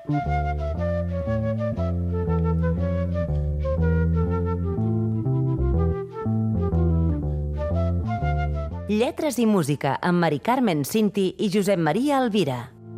Lletres i música amb Mari Carmen Cinti i Josep Maria Alvira.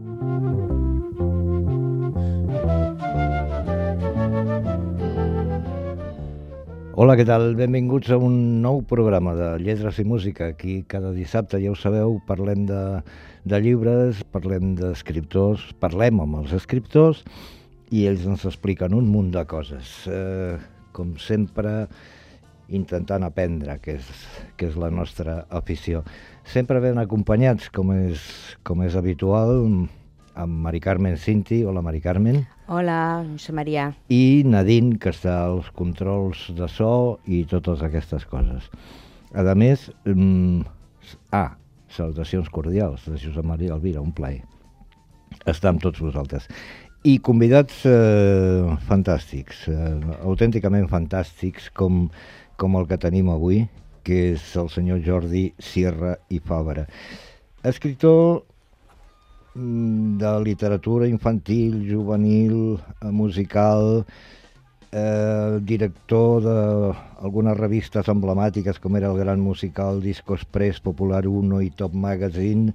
Hola, què tal? Benvinguts a un nou programa de Lletres i Música. Aquí cada dissabte, ja ho sabeu, parlem de llibres, parlem d'escriptors, parlem amb els escriptors i ells ens expliquen un munt de coses. Com sempre, intentant aprendre, que és la nostra afició. Sempre ben acompanyats, com és habitual, amb Mari Carmen Cinti. Hola, Mari Carmen. Hola, José María. I Nadine, que està als controls de so i totes aquestes coses. A més, salutacions cordials de Josep Maria Alvira, un plaer estar amb tots vosaltres. I convidats fantàstics, autènticament fantàstics, com el que tenim avui, que és el senyor Jordi Sierra i Fàbara. Escriptor de literatura infantil, juvenil, musical, director d'algunes revistes emblemàtiques com era el Gran Musical, Disco Express, Popular 1 i Top Magazine.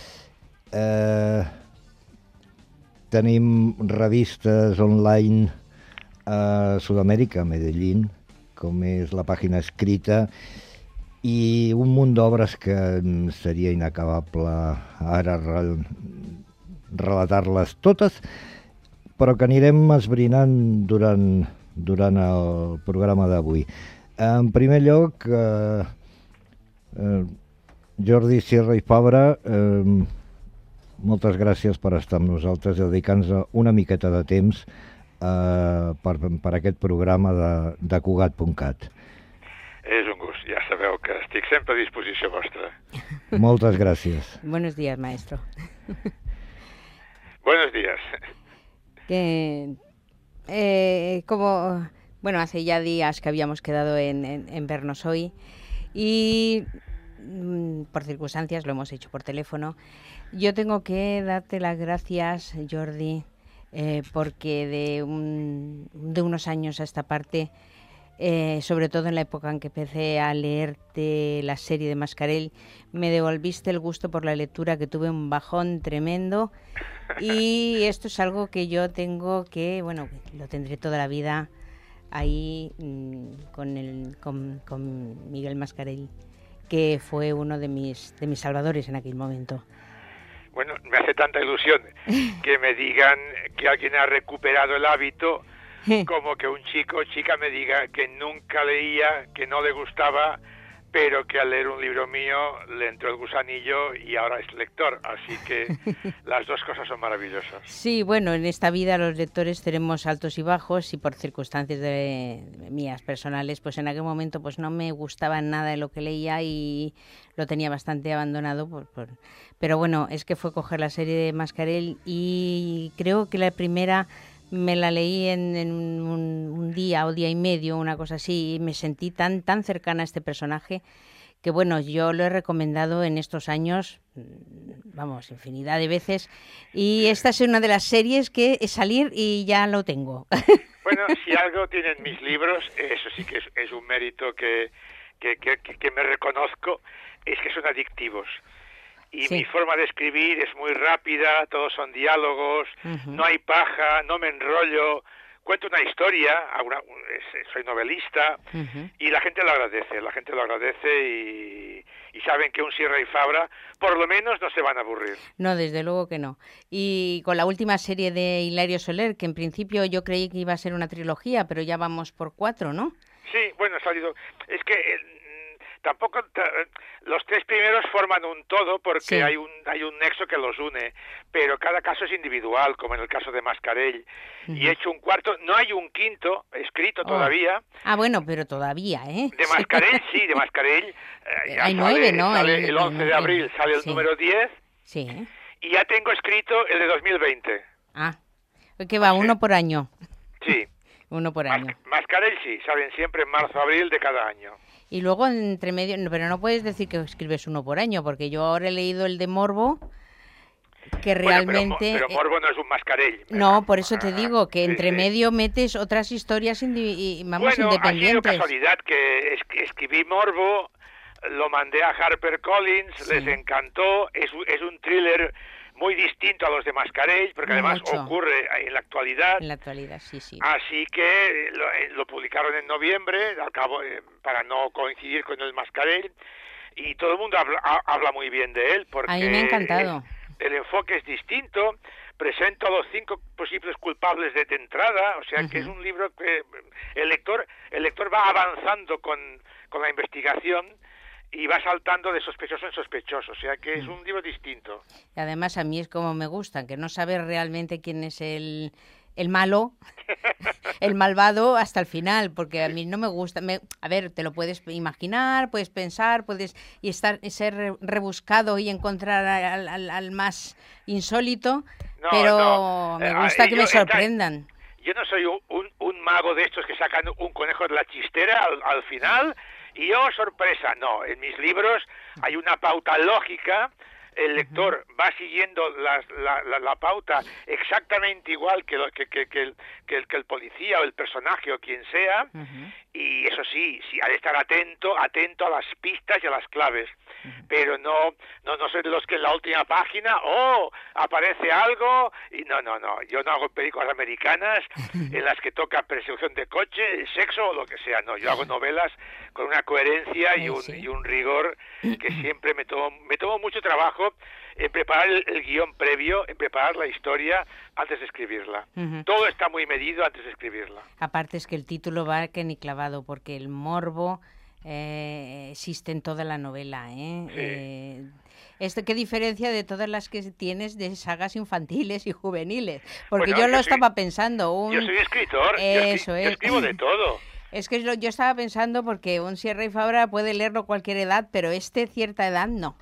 Tenim revistes online a Sud-amèrica, a Medellín, com és la pàgina escrita, i un munt d'obres que seria inacabable ara relatar-les totes, però que anirem esbrinant durant el programa d'avui. En primer lloc, Jordi Sierra i Fàbara, moltes gràcies per estar amb nosaltres i dedicar-nos una miqueta de temps per aquest programa de Cugat.cat. És un gust, ja sabeu que estic sempre a disposició vostra. Moltes gràcies. Buenos días, maestro. Buenos días. Hace ya días que habíamos quedado en vernos hoy y por circunstancias lo hemos hecho por teléfono. Yo tengo que darte las gracias, Jordi, porque de unos años a esta parte, sobre todo en la época en que empecé a leerte la serie de Mascarell, me devolviste el gusto por la lectura, que tuve un bajón tremendo, y esto es algo que yo tengo que, lo tendré toda la vida ahí con Miguel Mascarell, que fue uno de mis salvadores en aquel momento. Bueno, me hace tanta ilusión que me digan que alguien ha recuperado el hábito, como que un chico o chica me diga que nunca leía, que no le gustaba, pero que al leer un libro mío le entró el gusanillo y ahora es lector. Así que las dos cosas son maravillosas. Sí, bueno, en esta vida los lectores tenemos altos y bajos, y por circunstancias mías personales, pues en aquel momento pues no me gustaba nada de lo que leía y lo tenía bastante abandonado. Pero bueno, es que fue coger la serie de Mascarell y creo que la primera me la leí en un día o día y medio, una cosa así, y me sentí tan cercana a este personaje que, bueno, yo lo he recomendado en estos años, infinidad de veces, y esta es una de las series que es salir y ya lo tengo. Bueno, si algo tienen mis libros, eso sí que es un mérito que me reconozco, es que son adictivos. Y sí. Mi forma de escribir es muy rápida, todos son diálogos, no hay paja, no me enrollo, cuento una historia, soy novelista, y la gente lo agradece y saben que un Sierra y Fàbara por lo menos no se van a aburrir. No, desde luego que no. Y con la última serie de Hilario Soler, que en principio yo creí que iba a ser una trilogía, pero ya vamos por 4, ¿no? Sí, bueno, ha salido... Es que... Tampoco los tres primeros forman un todo porque sí. hay un nexo que los une, pero cada caso es individual, como en el caso de Mascarell. Y he hecho un cuarto, no hay un quinto escrito todavía. Ah, bueno, pero todavía, ¿eh? De Mascarell, sí, de Mascarell. Hay 9, ¿no? Sale el 11 de abril sale el número 10. Sí. Y ya tengo escrito el de 2020. Ah, que va, uno por año. Sí. Uno por año. Mascarell sí, salen siempre en marzo-abril de cada año. Y luego entre medio, pero no puedes decir que escribes uno por año, porque yo ahora he leído el de Morbo que realmente... Bueno, pero Morbo no es un Mascarell. No, por eso te digo que entre medio metes otras historias independientes. Ha sido casualidad que escribí Morbo, lo mandé a HarperCollins, les encantó, es un thriller muy distinto a los de Mascarell, porque además ocurre en la actualidad. En la actualidad, sí. Así que lo publicaron en noviembre, al cabo, para no coincidir con el Mascarell, y todo el mundo habla muy bien de él, porque a mí me ha encantado. El enfoque es distinto, presento a los 5 posibles culpables de entrada, o sea que es un libro que el lector va avanzando con la investigación y va saltando de sospechoso en sospechoso, o sea que es un libro distinto. Y además a mí es como me gusta, que no sabes realmente quién es el malo, el malvado hasta el final, porque a mí no me gusta. A ver, te lo puedes imaginar, puedes pensar, puedes ser rebuscado y encontrar al más insólito, pero me gusta que me sorprendan. Yo no soy un mago de estos que sacan un conejo de la chistera al final y sorpresa, no, en mis libros hay una pauta lógica. El lector va siguiendo la pauta exactamente igual que el policía o el personaje o quien sea, y eso sí, ha de estar atento a las pistas y a las claves, pero no soy de los que en la última página aparece algo, y no, yo no hago películas americanas en las que toca persecución de coche, sexo o lo que sea, no, yo hago novelas con una coherencia y un rigor que siempre me tomo mucho trabajo en preparar el guión previo, en preparar la historia antes de escribirla. Todo está muy medido antes de escribirla. Aparte es que el título va que ni clavado, porque el morbo existe en toda la novela. ¿Qué diferencia de todas las que tienes de sagas infantiles y juveniles? Porque yo estaba pensando... Yo soy escritor, yo escribo de todo. Es que yo estaba pensando porque un Sierra y Fabra puede leerlo cualquier edad, pero cierta edad no.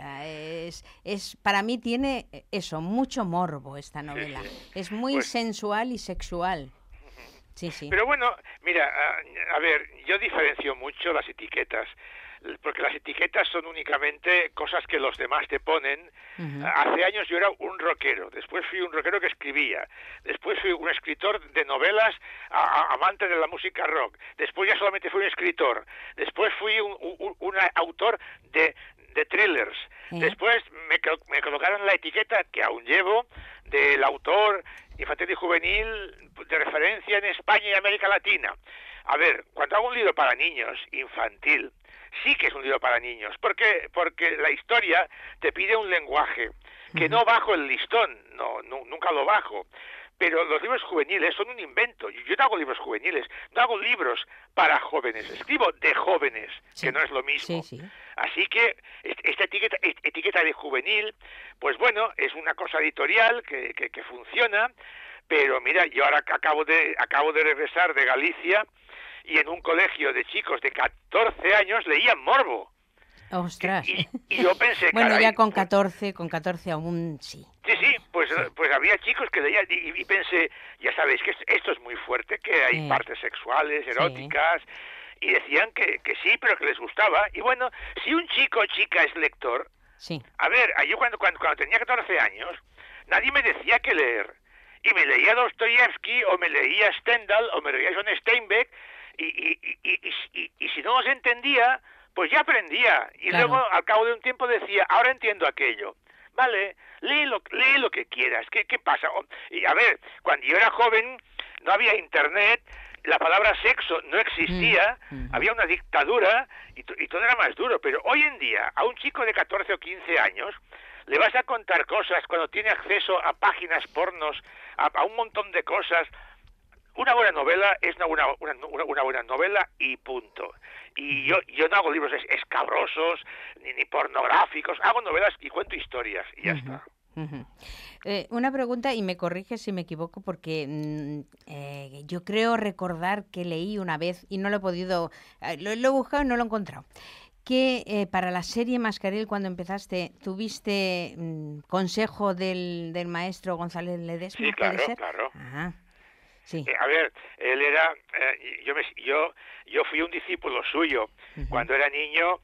Para mí tiene eso, mucho morbo esta novela. Es muy sensual y sexual. Sí. Pero bueno, mira, a ver, yo diferencio mucho las etiquetas, porque las etiquetas son únicamente cosas que los demás te ponen. Hace años yo era un rockero, después fui un rockero que escribía, después fui un escritor de novelas, amante de la música rock, después ya solamente fui un escritor, después fui un autor de thrillers. Después me colocaron la etiqueta, que aún llevo, del autor infantil y juvenil de referencia en España y América Latina. A ver, cuando hago un libro para niños, infantil, sí que es un libro para niños, porque la historia te pide un lenguaje, que no bajo el listón, nunca lo bajo. Pero los libros juveniles son un invento. Yo no hago libros juveniles, no hago libros para jóvenes, escribo de jóvenes, que no es lo mismo. Sí. Así que esta etiqueta de juvenil, pues bueno, es una cosa editorial que funciona, pero mira, yo ahora acabo de regresar de Galicia y en un colegio de chicos de 14 años leían Morbo. ¡Ostras! Y yo pensé, bueno, caray, ya con 14 aún sí. Sí, pues había chicos que leían y pensé, ya sabéis que esto es muy fuerte, que hay partes sexuales, eróticas, y decían que sí, pero que les gustaba. Y bueno, si un chico o chica es lector, a ver, yo cuando tenía 14 años, nadie me decía qué leer. Y me leía Dostoyevsky, o me leía Stendhal, o me leía John Steinbeck, y si no los entendía, pues ya aprendía. Y luego, al cabo de un tiempo, decía, ahora entiendo aquello. Vale, lee lo que quieras. ¿Qué pasa? Y a ver, cuando yo era joven, no había internet, la palabra sexo no existía, había una dictadura y todo era más duro. Pero hoy en día, a un chico de 14 o 15 años, le vas a contar cosas cuando tiene acceso a páginas pornos, a un montón de cosas. Una buena novela es una buena novela y punto. Y yo no hago libros escabrosos ni pornográficos, hago novelas y cuento historias y ya está. Una pregunta, y me corrige si me equivoco, porque yo creo recordar que leí una vez y no lo he podido, lo he buscado y no lo he encontrado, que para la serie Mascarell, cuando empezaste, ¿tuviste consejo del maestro González Ledesma? Sí, claro. Ajá. Sí. A ver, él era, yo fui un discípulo suyo. Cuando era niño,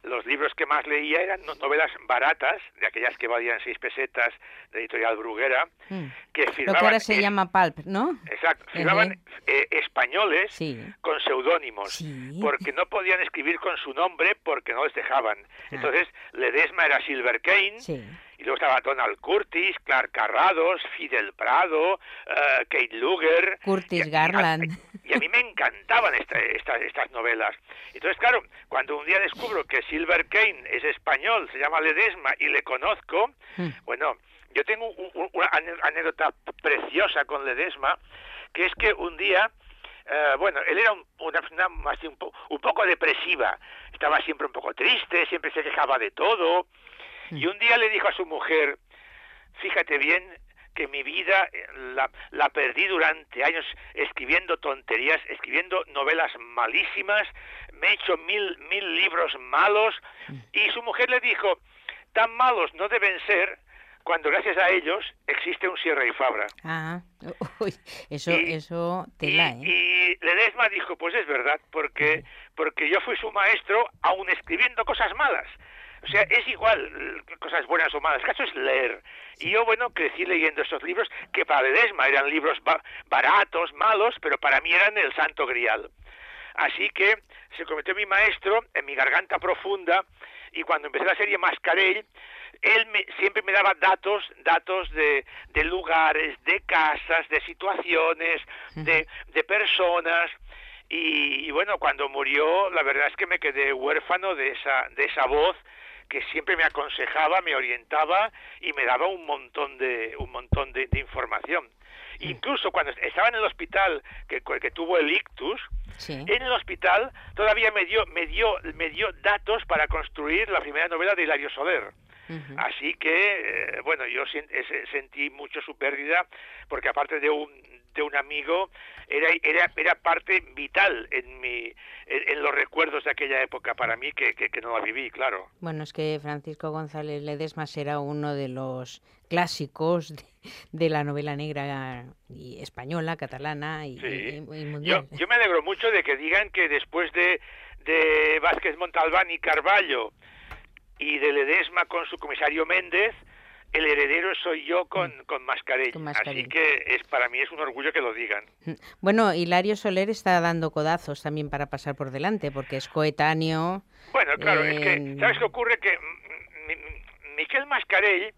los libros que más leía eran novelas baratas, de aquellas que valían 6 pesetas, de Editorial Bruguera, que firmaban... Lo que ahora se llama pulp, ¿no? Exacto, firmaban españoles con seudónimos, porque no podían escribir con su nombre porque no les dejaban. Entonces, Ledesma era Silver Kane, y luego estaba Donald Curtis, Clark Carrados, Fidel Prado, Kate Luger... Curtis Garland... Y a mí me encantaban estas novelas. Entonces, claro, cuando un día descubro que Silver Kane es español, se llama Ledesma, y le conozco, bueno, yo tengo una anécdota preciosa con Ledesma, que es que un día, bueno, él era una persona un poco depresiva, estaba siempre un poco triste, siempre se quejaba de todo, y un día le dijo a su mujer, fíjate bien, que mi vida la perdí durante años escribiendo tonterías, escribiendo novelas malísimas, me he hecho mil libros malos, y su mujer le dijo, tan malos no deben ser cuando gracias a ellos existe un Sierra y Fabra. Uy, eso tela, ¿eh? Y Ledesma dijo, pues es verdad, porque yo fui su maestro aún escribiendo cosas malas. O sea, es igual, cosas buenas o malas, el caso es leer. Y yo, bueno, crecí leyendo estos libros, que para Ledesma eran libros baratos, malos, pero para mí eran el santo grial. Así que se convirtió en mi maestro, en mi garganta profunda, y cuando empecé la serie Mascarell, él siempre me daba datos de lugares, de casas, de situaciones, de personas. Y bueno, cuando murió, la verdad es que me quedé huérfano de esa voz que siempre me aconsejaba, me orientaba y me daba un montón de información. Incluso cuando estaba en el hospital que tuvo el ictus, en el hospital todavía me dio datos para construir la primera novela de Hilario Soler. Así que, bueno, yo sentí mucho su pérdida, porque aparte de un amigo, era parte vital en los recuerdos de aquella época para mí, que no la viví, claro. Bueno, es que Francisco González Ledesma era uno de los clásicos de la novela negra y española, catalana y mundial. Yo me alegro mucho de que digan que después de Vázquez Montalbán y Carballo y de Ledesma con su comisario Méndez, el heredero soy yo con Mascarell. Así que para mí es un orgullo que lo digan. Bueno, Hilario Soler está dando codazos también para pasar por delante, porque es coetáneo. Bueno, claro, es que, ¿sabes qué ocurre? Que Miquel Mascarell,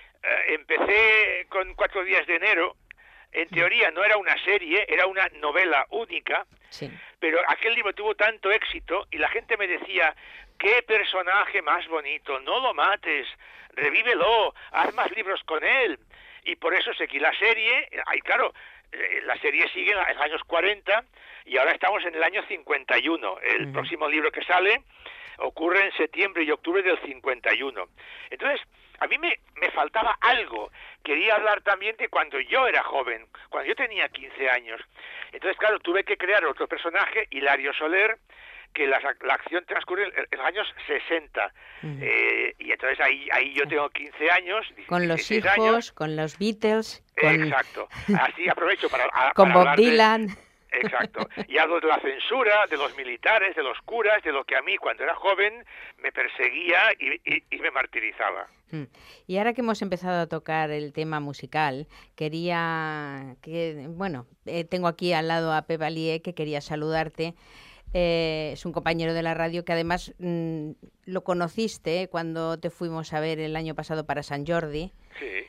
empecé con 4 días de enero, en teoría no era una serie, era una novela única, pero aquel libro tuvo tanto éxito y la gente me decía, qué personaje más bonito, no lo mates, revívelo, haz más libros con él. Y por eso seguí la serie, claro, la serie sigue en los años 40 y ahora estamos en el año 51. El próximo libro que sale ocurre en septiembre y octubre del 51. Entonces, a mí me faltaba algo. Quería hablar también de cuando yo era joven, cuando yo tenía 15 años. Entonces, claro, tuve que crear otro personaje, Hilario Soler, que la acción transcurre en los años 60. Y entonces ahí yo tengo 15 años, con los hijos, años. Con los Beatles. Exacto. Así aprovecho para con Bob Dylan. Exacto. Y hablo de la censura, de los militares, de los curas, de lo que a mí cuando era joven me perseguía y me martirizaba. Y ahora que hemos empezado a tocar el tema musical, quería que, bueno, tengo aquí al lado a Pep Valier, que quería saludarte. Es un compañero de la radio que además lo conociste cuando te fuimos a ver el año pasado para San Jordi. Sí.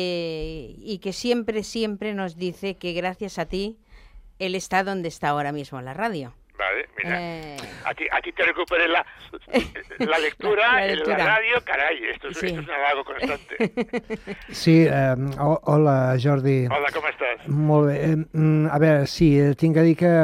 Y que siempre nos dice que gracias a ti él está donde está ahora mismo en la radio. Vale, mira, a ti te recuperé la lectura en la radio, caray, esto es un halago constante. Sí, hola Jordi. Hola, com estàs? Molt bé. A veure, sí, tinc a dir que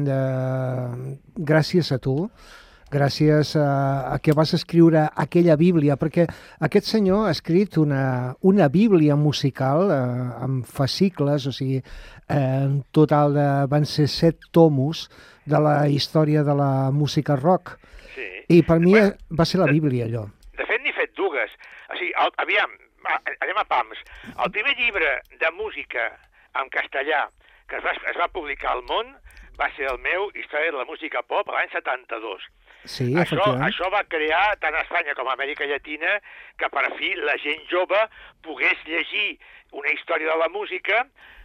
gràcies a tu, gràcies a que vas escriure aquella Bíblia, perquè aquest senyor ha escrit una Bíblia musical amb fascicles, o sigui, en total van ser 7 tomos de la història de la música rock. Sí. I per mi va ser la Bíblia, allò. De fet, n'he fet 2. O sigui, aviam, anem a pams. El primer llibre de música en castellà que es va publicar al món va ser el meu Història de la música pop l'any 72. Sí, efectivament. Això va crear, tant a Espanya com a Amèrica Llatina, que per fi la gent jove pogués llegir una història de la música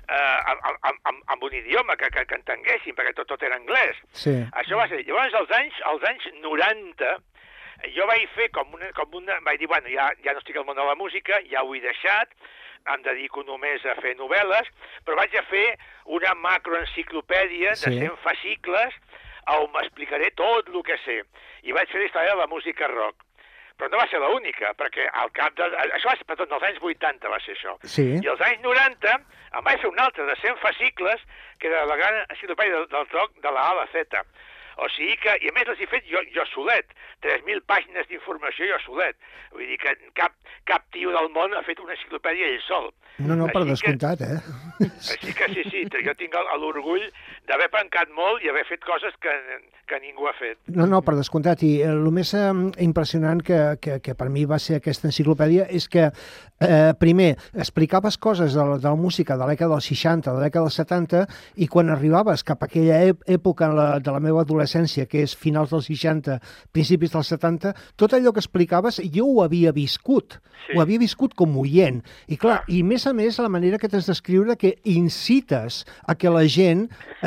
amb un idioma que entenguessin, perquè tot era anglès. Sí. Això va ser... Llavors, als anys 90, jo vaig fer vaig dir, bueno, ja no estic al món de la música, ja ho he deixat, em dedico només a fer novel·les, però vaig a fer una macroenciclopèdia de 100 fascicles on m'explicaré tot el que sé. I vaig fer la història de la música rock. Però no va ser l'única, perquè al cap de... Això va ser, perdó, als anys 80 va ser això. Sí. I als anys 90 em vaig fer un altre de 100 fascicles, que era la gran enciclopèdia del rock de la A a la Z. O sigui que, i a més les he fet jo solet, 3.000 pàgines d'informació jo solet. Vull dir que cap tio del món ha fet una enciclopèdia ell sol. No, per descomptat, Així que sí, jo tinc l'orgull d'haver pencat molt i haver fet coses que ningú ha fet. No, per descomptat. I el més impressionant que per mi va ser aquesta enciclopèdia és que, primer, explicaves coses de la música de l'època dels 60, de l'època dels 70, i quan arribaves cap a aquella època de la meva adolescència, que és finals dels 60, principis dels 70, tot allò que explicaves jo ho havia viscut. Sí. Ho havia viscut com oient. I clar, i més a més la manera que t'has d'escriure que incites a que la gent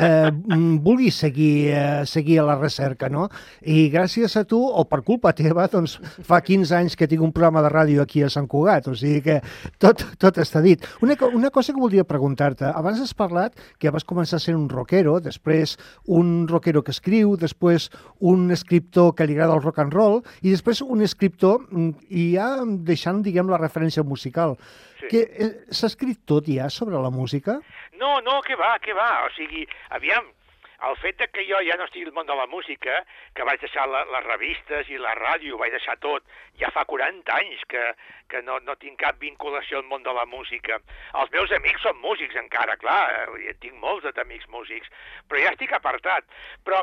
vulgui seguir a la recerca, no? I gràcies a tu, o per culpa teva, doncs fa 15 anys que tinc un programa de ràdio aquí a Sant Cugat, o sigui que tot està dit. Una cosa que voldria preguntar-te, abans has parlat que vas començar sent un rockero, després un rockero que escriu, després un escriptor que li agrada el rock and roll, i després un escriptor, i ja deixant, diguem, la referència musical. Sí. S'ha escrit tot ja sobre la música? No, que va. O sigui, aviam, el fet que jo ja no estigui al món de la música, que vaig deixar les revistes i la ràdio, vaig deixar tot, ja fa 40 anys que no tinc cap vinculació al món de la música. Els meus amics són músics encara, clar, tinc molts d'amics músics, però ja estic apartat. Però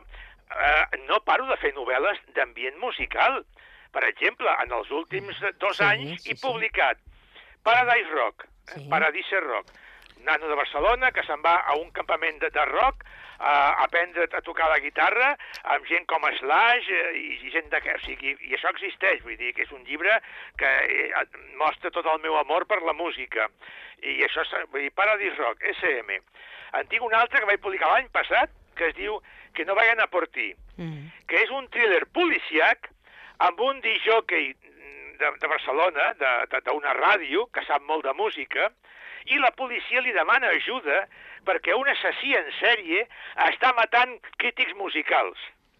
no paro de fer novel·les d'ambient musical. Per exemple, en els últims 2 anys he publicat Paradise Rock, Paradise Rock, nano de Barcelona que se'n va a un campament de rock a aprendre a tocar la guitarra amb gent com Slash i gent o sigui, i això existeix, vull dir que és un llibre que mostra tot el meu amor per la música. I això, vull dir, Paradise Rock, SM. En tinc un altre que vaig publicar l'any passat que es diu Que no vayan a por ti, que és un thriller policiac amb un discjòquei de Barcelona, d'una ràdio, que sap molt de música, i la policia li demana ajuda perquè un assassí en sèrie està matant crítics musicals.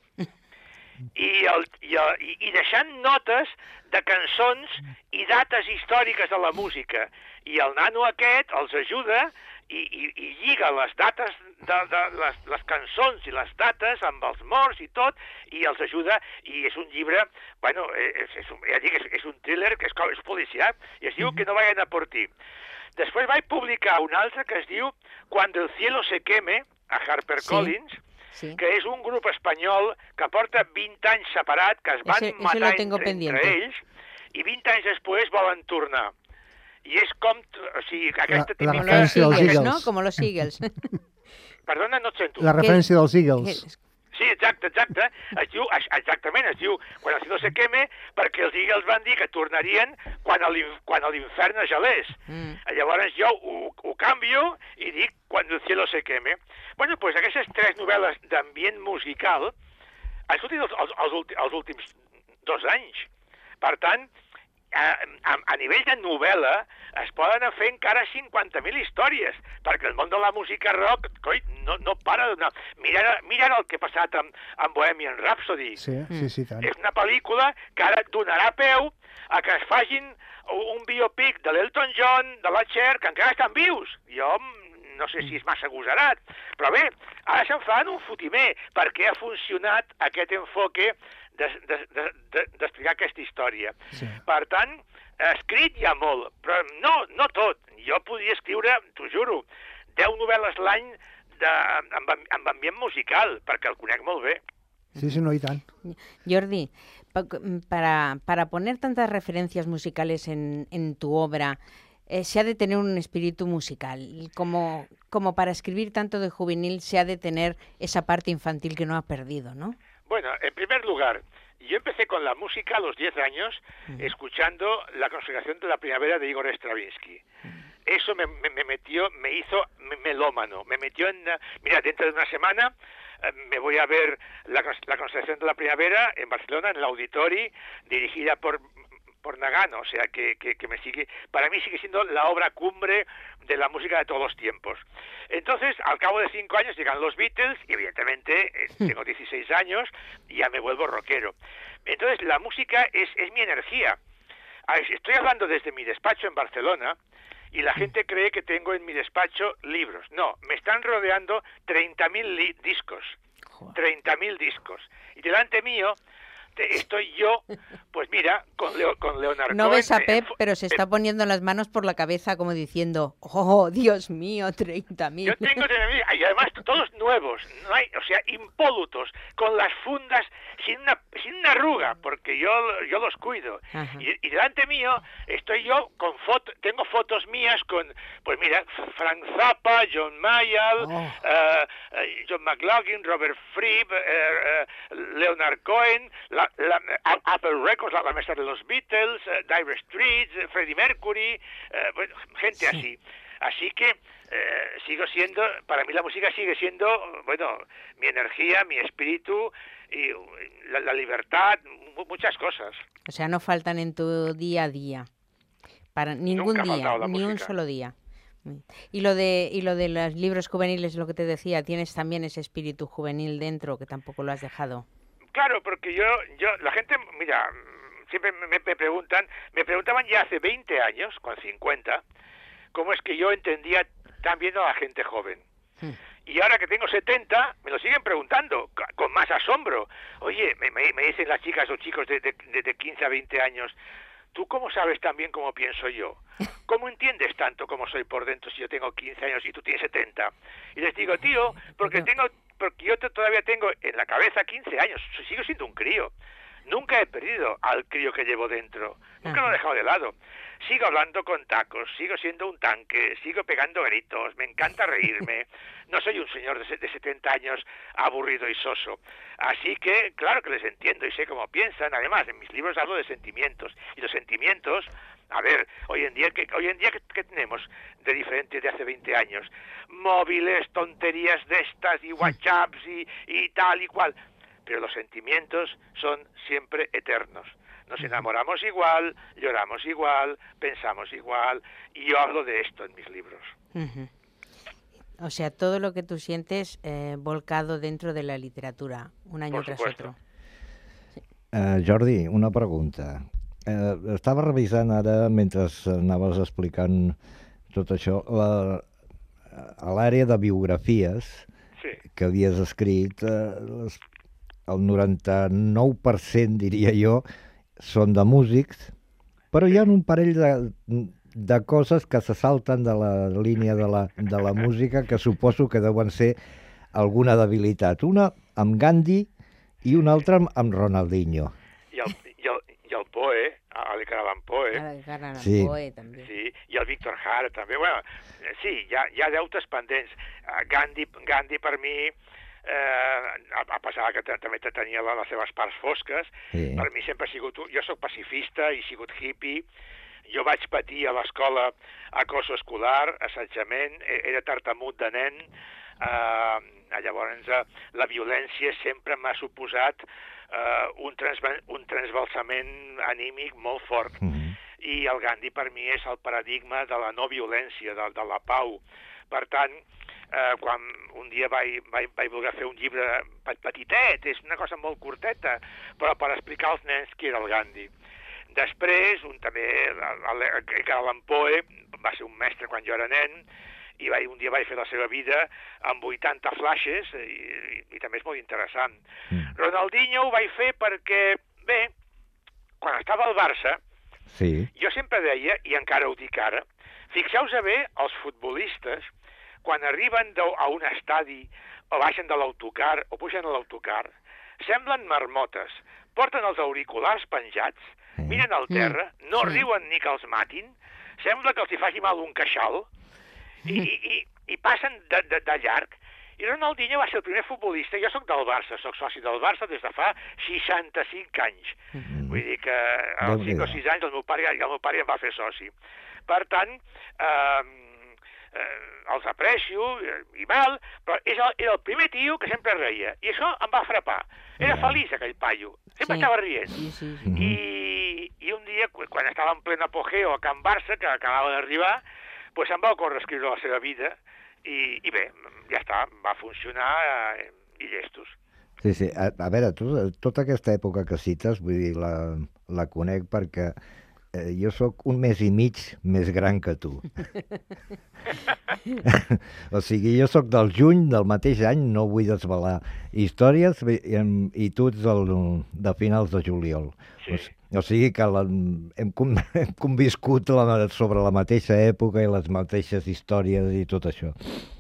I deixant notes de cançons i dates històriques de la música. I el nano aquest els ajuda i lliga les dates de les cançons i les dates amb els morts i tot, i els ajuda, i és un llibre, bueno, ja dic, és un thriller que és policial, i es diu Que no vayan a por ti. Després vaig publicar un altre que es diu Cuando el cielo se queme, a HarperCollins, que és un grup espanyol que porta 20 anys separat, que es van matar entre ells, i 20 anys després volen tornar. I és com, o sigui, aquesta típica... La referència dels Eagles, ¿no? Com los Eagles. Perdona, no et sento. La referència dels Eagles. Sí, exacte. Es diu Quan el cielo se queme, perquè els Eagles van dir que tornarien quan l'infern es gelés. Llavors jo ho canvio i dic Cuando el cielo se queme. Bueno, doncs aquestes 3 novel·les d'ambient musical han sortit els últims 2 anys. Per tant, a nivell de novel·la es poden fer encara 50.000 històries, perquè el món de la música rock no para de donar. Mira el que ha passat amb Bohemian Rhapsody. Sí, tant. És una pel·lícula que ara donarà peu a que es facin un biopic de l'Elton John, de la Cher, que encara estan vius. Jo no sé si és massa agosarat, però bé, ara se'n fan un fotimer, perquè ha funcionat aquest enfoque d'explicar aquesta història. Sí. Per tant, escrit hi ha molt, però no tot. Jo podria escriure, t'ho juro, 10 novel·les l'any amb ambient musical, perquè el conec molt bé. Sí, no, y tant. Jordi, para poner tantas referencias musicales en tu obra, se ha de tener un espíritu musical, como para escribir tanto de juvenil se ha de tener esa parte infantil que no ha perdido, ¿no? Bueno, en primer lugar, Yo empecé con la música a los 10 años escuchando La consagración de la primavera de Igor Stravinsky. Eso me hizo melómano, me metió en... Mira, dentro de una semana me voy a ver la consagración de la primavera en Barcelona, en el Auditori, dirigida por Nagano, o sea que para mí sigue siendo la obra cumbre de la música de todos los tiempos. Entonces, al cabo de 5 años llegan los Beatles y evidentemente tengo 16 años y ya me vuelvo rockero. Entonces, la música es mi energía. Estoy hablando desde mi despacho en Barcelona y la gente cree que tengo en mi despacho libros. No, me están rodeando 30.000 discos. 30.000 discos. Y delante mío estoy yo, pues mira, con Leonard Cohen. No ves a Pep, pero se está poniendo las manos por la cabeza como diciendo, oh, Dios mío, 30.000. Yo tengo 30.000, y además todos nuevos, no hay, o sea, impolutos, con las fundas sin una arruga, porque yo los cuido. Y delante mío estoy yo con tengo fotos mías con, pues mira, Frank Zappa, John Mayall, John McLaughlin, Robert Fripp, Leonard Cohen, Apple Records, la mesa de los Beatles, Dire Straits, Freddie Mercury, gente así. Así que para mí la música sigue siendo, bueno, mi energía, mi espíritu y la libertad, muchas cosas. O sea, no faltan en tu día a día, para ningún día, ni un solo día. Y lo de los libros juveniles, lo que te decía, tienes también ese espíritu juvenil dentro que tampoco lo has dejado. Claro, porque la gente, mira, siempre me preguntaban ya hace 20 años, con 50, cómo es que yo entendía tan bien a la gente joven. Y ahora que tengo 70, me lo siguen preguntando, con más asombro. Oye, me dicen las chicas o chicos de 15 a 20 años, ¿tú cómo sabes tan bien cómo pienso yo? ¿Cómo entiendes tanto cómo soy por dentro si yo tengo 15 años y tú tienes 70? Y les digo, tío, porque yo todavía tengo en la cabeza 15 años, sigo siendo un crío. Nunca he perdido al crío que llevo dentro, nunca lo he dejado de lado. Sigo hablando con tacos, sigo siendo un tanque, sigo pegando gritos, me encanta reírme. No soy un señor de 70 años aburrido y soso. Así que, claro que les entiendo y sé cómo piensan. Además, en mis libros hablo de sentimientos. Y los sentimientos, a ver, hoy en día ¿qué tenemos de diferente de hace 20 años? Móviles, tonterías de estas y WhatsApps y tal y cual. Pero los sentimientos son siempre eternos. Nos enamoramos igual, lloramos igual, pensamos igual, y yo hablo de esto en mis libros. O sea, todo lo que tú sientes volcado dentro de la literatura, un año tras otro. Jordi, una pregunta. Estava revisant ara, mentre anaves explicant tot això, a l'àrea de biografies que havies escrit, el 99%, diria jo, són de músics, però hi ha un parell de coses que se salten de la línia de la música que suposo que deuen ser alguna debilitat. Una amb Gandhi i una altra amb Ronaldinho. I el Poe, l'Edgar Allan Poe. Sí. També. Sí, i el Víctor Jara també. Bueno, sí, hi ha deutes pendents. Gandhi per mi, a pesar que també tenia les seves parts fosques, per mi sempre ha sigut... Jo soc pacifista i he sigut hippie. Jo vaig patir a l'escola acoso escolar, assetjament, era tartamut de nen. Llavors, la violència sempre m'ha suposat un transbalsament anímic molt fort. I el Gandhi per mi és el paradigma de la no violència, de la pau. Per tant, quan un dia vaig voler fer un llibre petitet, és una cosa molt curteta, però per explicar als nens qui era el Gandhi. Després, també, Edgar Allan Poe va ser un mestre quan jo era nen, i un dia vaig fer la seva vida amb 80 flashes, i també és molt interessant. Ronaldinho ho vaig fer perquè, bé, quan estava al Barça, jo sempre deia, i encara ho dic ara, fixeu-vos bé els futbolistes, quan arriben a un estadi, o baixen de l'autocar, o pugen a l'autocar, semblen marmotes, porten els auriculars penjats, miren al terra, no riuen ni que els matin, sembla que els hi faci mal un queixal, i passen de llarg, I Ronaldinho va ser el primer futbolista. Jo soc del Barça, soc soci del Barça des de fa 65 anys. Vull dir que als 5 o 6 anys el meu pare em va fer soci. Per tant, els aprecio i mal, però era el primer tio que sempre reia. I això em va frapar. Era feliç, aquell paio. Sempre estava rient. Sí. I un dia, quan estava en plena apogeo a Can Barça, que acabava d'arribar, pues em va ocórrer escriure la seva vida i bé, ja està, va funcionar i llestos. Sí. A veure, tota aquesta època que cites, vull dir, la conec perquè jo sóc un mes i mig més gran que tu. O sigui, jo sóc del juny del mateix any, no vull desvelar històries, i tu ets de finals de juliol. Sí. O sigui que hem conviscut sobre la mateixa època i les mateixes històries i tot això.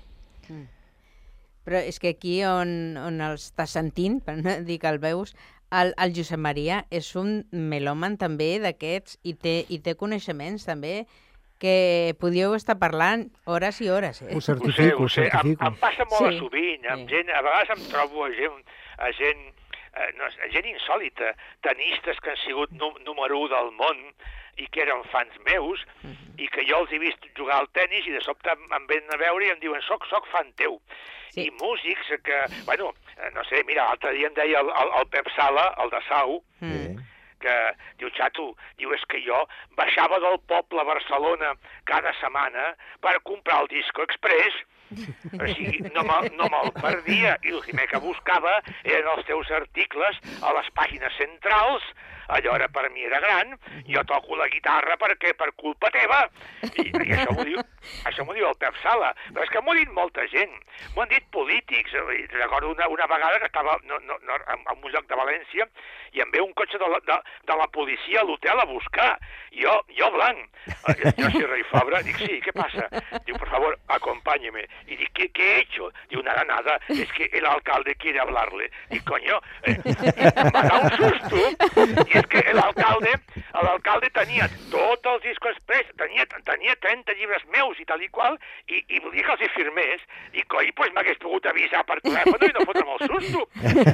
Però és que aquí on el estàs sentint, per no dir que el veus, el Josep Maria és un melòman també d'aquests i té coneixements també que podíeu estar parlant hores i hores. Ho certifico. Em passa molt sovint, amb gent, a vegades em trobo a gent insòlita, tenistes que han sigut número 1 del món i que eren fans meus, i que jo els he vist jugar al tennis i de sobte em venen a veure i em diuen soc fan teu. Sí. I músics que, bueno, no sé, mira, l'altre dia em deia el Pep Sala, el de Sau, que diu, Xato, diu, és que jo baixava del poble a Barcelona cada setmana per comprar el Disco Express. O sigui, no me'l perdia, i el primer que buscava eren els teus articles a les pàgines centrals. Allò per mi era gran, jo toco la guitarra perquè per culpa teva, i això m'ho diu el Pep Sala, però és que m'ho ha dit molta gent, m'ho han dit polítics. Recordo una vegada que estava en un lloc de València i em ve un cotxe de la policia a l'hotel a buscar, jo blanc, jo soy Rey Fabra, dic, sí, què passa? Diu, por favor, acompáñeme, y dic, ¿qué he hecho? Diu, nada, es que el alcalde quiere hablarle. Dic, coño, m'ha dado un susto. I és que l'alcalde tenia tot el Disco Express, tenia 30 llibres meus i tal i qual, i volia que els hi firmés, i coi, pues m'hagués pogut avisar per telèfon i no fotre'm el susto.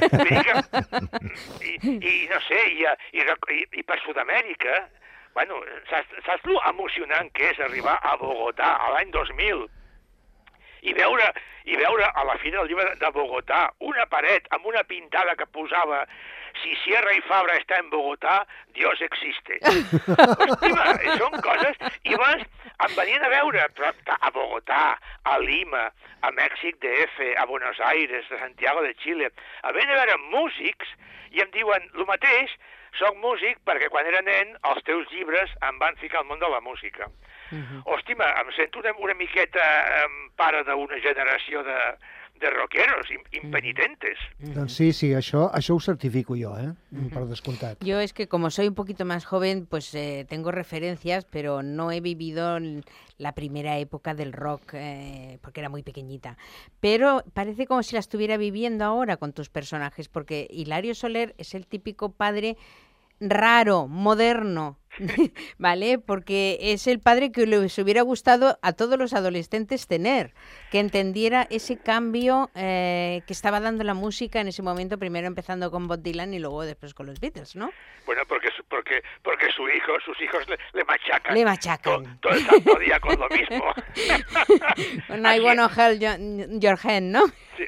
I no sé, i per Sud-amèrica, bueno, saps lo emocionant que és arribar a Bogotà a l'any 2000 i veure a la fi del llibre de Bogotà una paret amb una pintada que posava si Sierra y Fabra está en Bogotá, Dios existe. Hòstima, són coses... I abans em venien a veure a Bogotà, a Lima, a Mèxic DF, a Buenos Aires, a Santiago de Chile. Em venien a veure músics i em diuen, lo mateix, soc músic perquè quan era nen els teus llibres em van ficar al món de la música. Hòstima, em sento una miqueta pare d'una generació de rockeros impenitentes. Doncs sí, això ho certifico yo, per descomptat. Yo es que como soy un poquito más joven, pues tengo referencias, pero no he vivido la primera época del rock, porque era muy pequeñita. Pero parece como si la estuviera viviendo ahora con tus personajes, porque Hilario Soler es el típico padre raro, moderno, ¿vale? Porque es el padre que les hubiera gustado a todos los adolescentes tener, que entendiera ese cambio que estaba dando la música en ese momento, primero empezando con Bob Dylan y luego después con los Beatles, ¿no? Bueno, porque sus hijos le machacan. Le machacan. Todo el santo día con lo mismo. No, I wanna hold your hand, ¿no? Sí,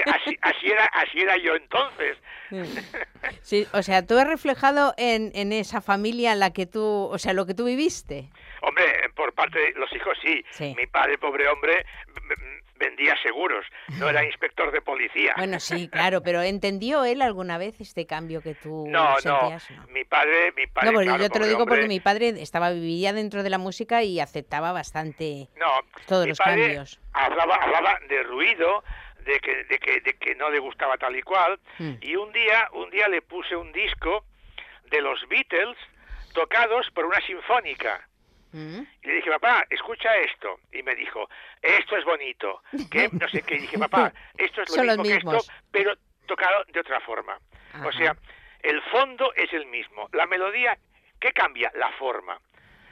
así era yo entonces. Sí, o sea, tú has reflejado en esa familia en la que tú, o sea, lo que tú viviste. Hombre, por parte de los hijos sí. Mi padre, pobre hombre, vendía seguros, no era inspector de policía. Bueno, sí, claro, pero ¿entendió él alguna vez este cambio que tú sentías? No, mi padre, no, porque claro, yo te lo digo hombre, porque mi padre vivía dentro de la música y aceptaba bastante todos los cambios. Hablaba de ruido, de que no le gustaba tal y cual, y un día le puse un disco de los Beatles tocados por una sinfónica. Y le dije, papá, escucha esto. Y me dijo, esto es bonito. ¿Qué? No sé qué. Y dije, papá, esto es lo mismo que esto, pero tocado de otra forma. Ajá. O sea, el fondo es el mismo. La melodía, ¿qué cambia? La forma.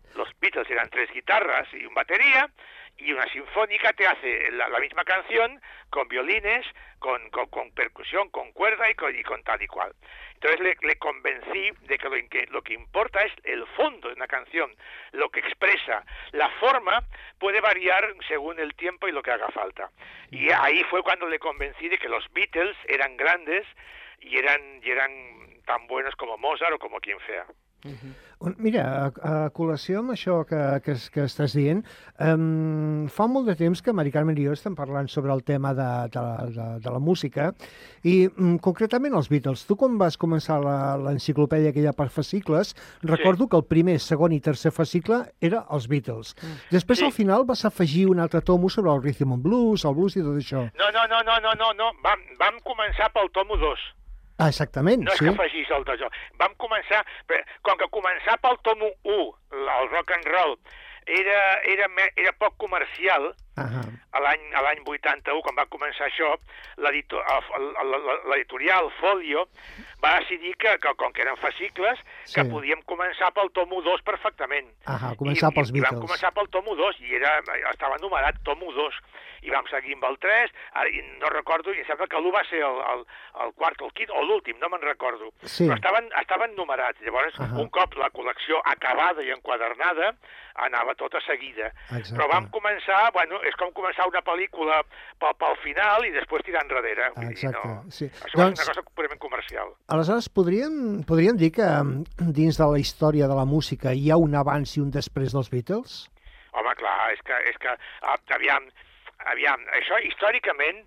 Los Beatles eran 3 guitarras y un batería, y una sinfónica te hace la misma canción con violines, con percusión, con cuerda y con tal y cual. Entonces le convencí de que lo que importa es el fondo de una canción, lo que expresa. La forma puede variar según el tiempo y lo que haga falta. Y ahí fue cuando le convencí de que los Beatles eran grandes y eran tan buenos como Mozart o como quien sea. Mira, a col·lació amb això que estàs dient, fa molt de temps que Mari Carmen i jo estem parlant sobre el tema de la música i concretament els Beatles. Tu quan vas començar l'enciclopèdia aquella per fascicles, recordo que el primer, segon i tercer fascicle era els Beatles. Després al final vas afegir un altre tomo sobre el rhythm and blues, el blues i tot això. No. Vam començar pel tomo 2. Ah, exactament, no és que afegís el dojo. Vam començar, com que començar pel tomo 1, el rock and roll, era poc comercial, l'any 81, quan va començar això, l'editorial Folio va decidir que com que eren fascicles, que podíem començar pel tomo 2 perfectament. Començar pels Beatles. I vam començar pel tomo 2, i estava numerat tomo 2. I vam seguir amb el 3, no recordo, i em sembla que l'1 va ser el quart, el quint, o l'últim, no me'n recordo. Però estaven numerats. Llavors, un cop la col·lecció acabada i enquadernada, anava tota seguida. Però vam començar, és com començar una pel·lícula pel final i després tirar enrere. Exacte, sí. Això és una cosa purament comercial. Aleshores, podríem dir que dins de la història de la música hi ha un abans i un després dels Beatles? Home, clar, és que aviam, això històricament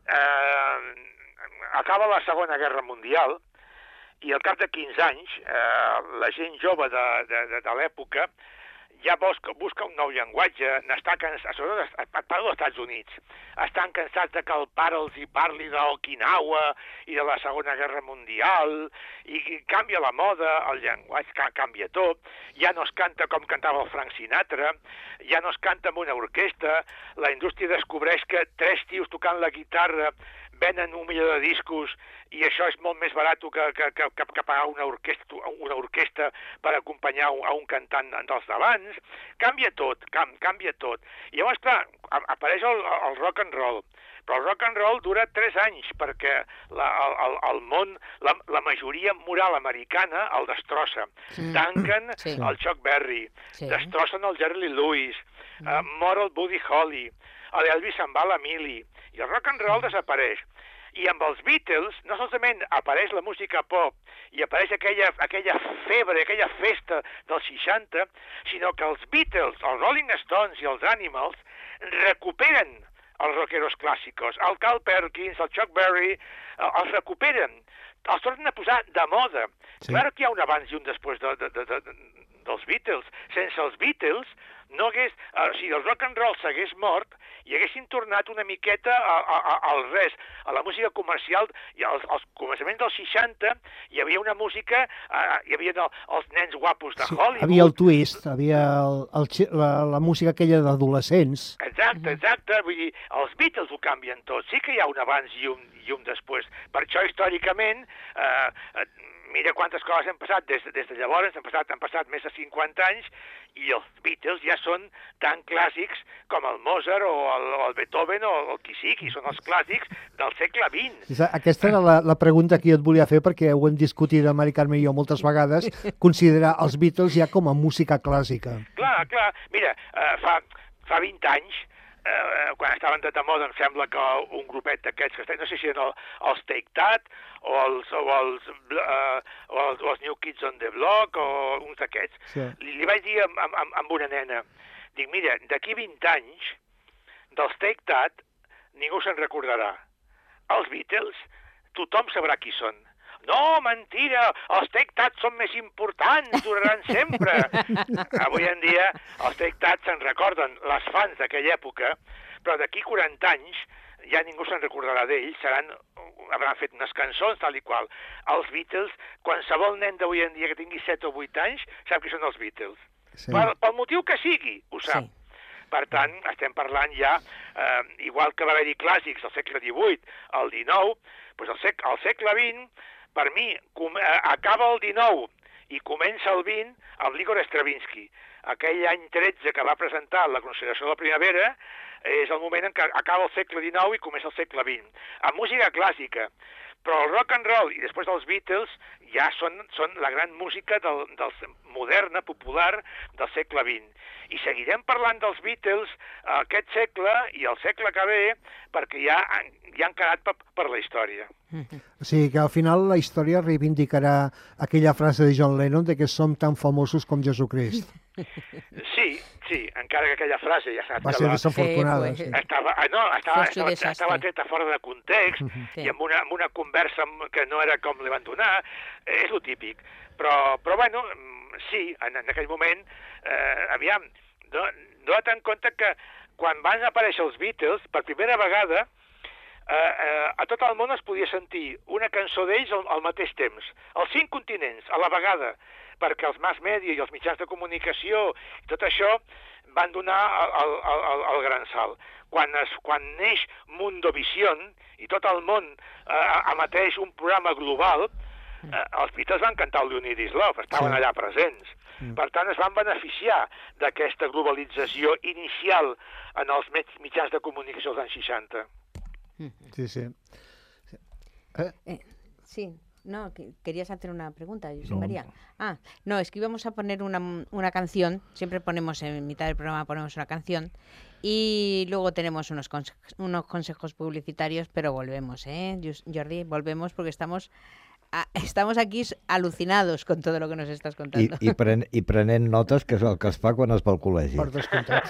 acaba la Segona Guerra Mundial i al cap de 15 anys la gent jove de l'època ja busca un nou llenguatge, n'està cansat, sobretot parlo dels Estats Units, estan cansats de que el pare els hi parli d'Okinawa i de la Segona Guerra Mundial, i canvia la moda, el llenguatge canvia tot, ja no es canta com cantava el Frank Sinatra, ja no es canta amb una orquestra, la indústria descobreix que 3 tios tocant la guitarra venen 1 milió de discos i això és molt més barat que pagar una orquestra per acompanyar a un cantant dels d'abans. Canvia tot. I llavors, clar, apareix el rock and roll. Però el rock and roll dura 3 anys perquè el món, la majoria moral americana el destrossa. Tanquen el Chuck Berry, destrossen el Jerry Lee Lewis, mor el Buddy Holly, l'Elvis se'n va a la mili, i el rock and roll desapareix. I amb els Beatles no solament apareix la música pop i apareix aquella febre, aquella festa dels 60, sinó que els Beatles, els Rolling Stones i els Animals recuperen els rockeros clàssicos. El Carl Perkins, el Chuck Berry, els recuperen, els tornen a posar de moda. Clar que hi ha un abans i un després dels Beatles. Sense els Beatles, no hagués, si el rock and roll s'hagués mort i haguessin tornat una miqueta al res, a la música comercial, i als començaments dels 60 hi havia una música, hi havia els nens guapos de Hollywood. Havia el twist, havia la música aquella d'adolescents. Exacte, vull dir, els Beatles ho canvien tot, sí que hi ha un abans i un després. Per això, històricament, mira quantes coses han passat des de llavors, han passat més de 50 anys, i els Beatles ja són tan clàssics com el Mozart o el Beethoven o el qui sigui, són els clàssics del segle XX. Aquesta era la pregunta que jo et volia fer, perquè ho hem discutit amb Mari Carmen i jo moltes vegades, considerar els Beatles ja com a música clàssica. Clar. Mira, fa 20 anys, quan estaven de moda, em sembla que un grupet d'aquests, no sé si eren els Take That o els New Kids on the Block o uns d'aquests, li vaig dir amb una nena, dic, mira, d'aquí 20 anys dels Take That ningú se'n recordarà. Els Beatles, tothom sabrà qui són. No, mentira, els Take That són més importants, duraran sempre. Avui en dia els Take That se'n recorden, les fans d'aquella època, però d'aquí 40 anys ja ningú se'n recordarà d'ells, hauran fet unes cançons, tal i qual. Els Beatles, qualsevol nen d'avui en dia que tingui 7 o 8 anys, sap qui són els Beatles. Pel motiu que sigui, ho sap. Per tant, estem parlant ja, igual que va haver-hi clàssics del segle XVIII, el XIX, doncs el segle XX, per mi, acaba el XIX I comença el 20 amb l'Igor Stravinsky. Aquell any 13 que va presentar la consideració de la primavera és el moment en què acaba el segle XIX i comença el segle XX. Amb música clàssica. Però el rock and roll i després dels Beatles ja són la gran música moderna, popular del segle XX. I seguirem parlant dels Beatles aquest segle i el segle que ve perquè ja han quedat per la història. O sigui que al final la història reivindicarà aquella frase de John Lennon de que som tan famosos com Jesucrist. Sí, encara que aquella frase ja va ser desafortunada. Sí. Estava treta fora de context i amb una conversa que no era com li van donar, és lo típic. Però bueno, sí, en aquell moment, aviam, dona't en compte que quan van aparèixer els Beatles, per primera vegada, a tot el món es podia sentir una cançó d'ells al mateix temps, als 5 continents, a la vegada, perquè els mass media i els mitjans de comunicació i tot això van donar el gran salt. Quan neix Mundovision i tot el món emeteix un programa global, els Beatles van cantar el You Need Is Love, estaven allà presents. Per tant, es van beneficiar d'aquesta globalització inicial en els mitjans de comunicació dels anys 60. Sí. Sí. No, querías hacer una pregunta, José María. No, es que íbamos a poner una canción, siempre ponemos en mitad del programa una canción y luego tenemos unos consejos publicitarios, pero volvemos, Jordi, volvemos porque estamos aquí alucinados con todo lo que nos estás contando. I prenent notes, que és el que es fa quan es va al col·legi. Per descomptat.